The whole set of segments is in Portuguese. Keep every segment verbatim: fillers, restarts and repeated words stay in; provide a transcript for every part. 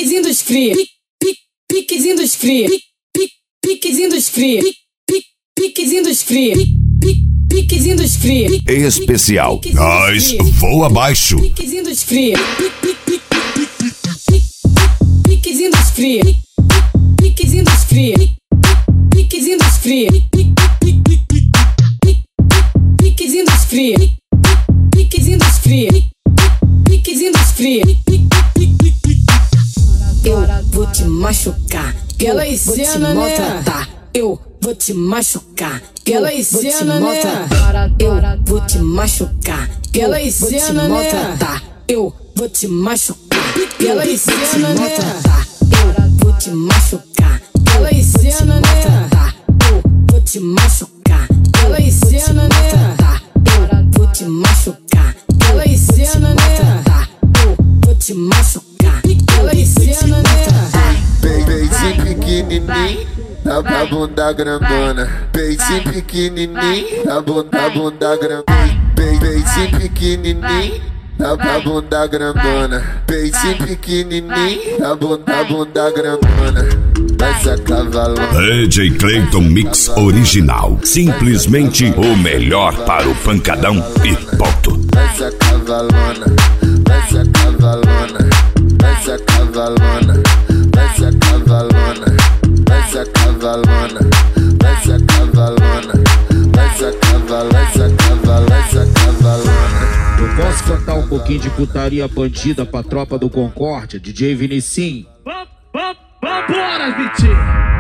Piquezinho dos cria, piquezinho dos cria, piquezinho dos cria, piquezinho dos cria, piquezinho dos cria. Especial, nós voa abaixo. Piquezinho dos cria, piquezinho dos cria, piquezinho dos cria, piquezinho dos cria, piquezinho dos cria, piquezinho dos cria, piquezinho dos cria. Eu vou te machucar, aquela eu vou te cena, maltratar. Eu vou te machucar, aquela eu vou te cena, maltratar. Eu vou te machucar, aquela eu vou te cena, maltratar. Eu vou te machucar, aquela eu vou te cena, maltratar. Eu vou te machucar, aquela cena, maltratar. Eu vou te machucar, aquela cena, maltratar. Eu vou te machucar, aquela cena, maltratar. Eu vou te machucar, aquela cena, Peitinho pequenininho, a bunda grandona. Peitinho pequenininho, a bunda, bunda grandona. Peitinho pequenininho, a bunda grandona. Peitinho pequenininho, a bunda, bunda grandona. Essa cavalona. D J Clayton Mix Original. Simplesmente o melhor para o pancadão e ponto. Essa cavalona, essa cavalona, essa cavalona, essa cavalona, essa cavalona, essa cavalona, essa cavalona, essa cavalona, essa cavalona. Eu posso cantar um pouquinho de putaria bandida pra tropa do Concórdia, D J Vinicim? Vambora, Vitinho!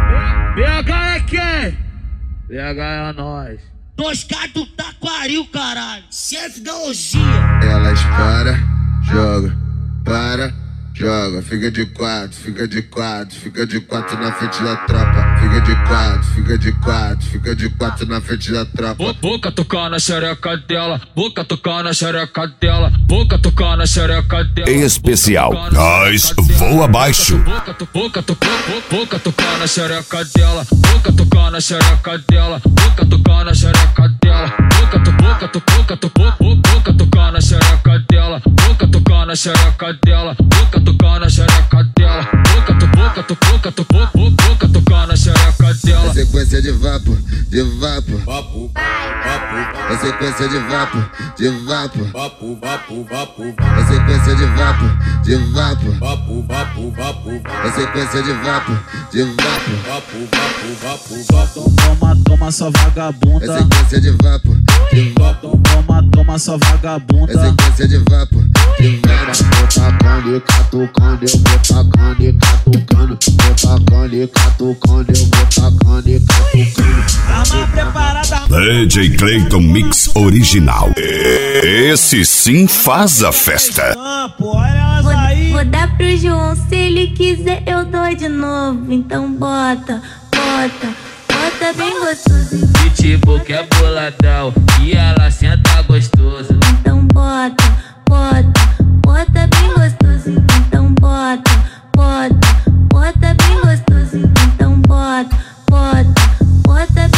B H é quem? B H é nós. Dois caras do Taquaril, caralho. Chefe da orgia. Elas para, joga, para, joga. Fica de quatro, fica de quatro, fica de quatro na frente da tropa. Fica de quatro, fica de quatro, fica de quatro na frente da tropa. Boca tocar na xereca dela, boca tocar na xereca dela, boca tocar na xereca dela. Especial, nós voa abaixo. Boca boca boca tocar na xereca dela, boca tocar na xereca dela, boca tocar na xereca dela, boca boca boca boca tocar na xereca dela, boca tocar na xereca dela, boca tocar na xereca dela, boca boca boca boca tocar na xereca dela. É sequência de vapo, de vapo, vapo, vapo. É sequência de vapo, de vapo, vapo, vapo, vapo. É sequência de vapo, de vapo, vapo, vapo, vapo. É sequência de vapo, de vapo, vapo, vapo, vapo, vapo. Toma, toma sua vagabunda. É sequência de vapo, de vapo. Toma, toma sua vagabunda. É sequência de vapo, de vapo. Vou tacando e catucando, eu vou tacando e catucando. Vou tacando e catucando, eu vou tacando e catucando. Arma preparada. D J Clayton Mix Original. Esse sim faz a festa. Pô, olha elas aí. Vou dar pro João, se ele quiser eu dou de novo. Então bota, bota, bota bem gostoso. Pitbull que é boladão e ela senta gostoso. Então bota, bota, bota bem gostoso. Então bota, bota, bota bem gostoso. Então bota, bota, bota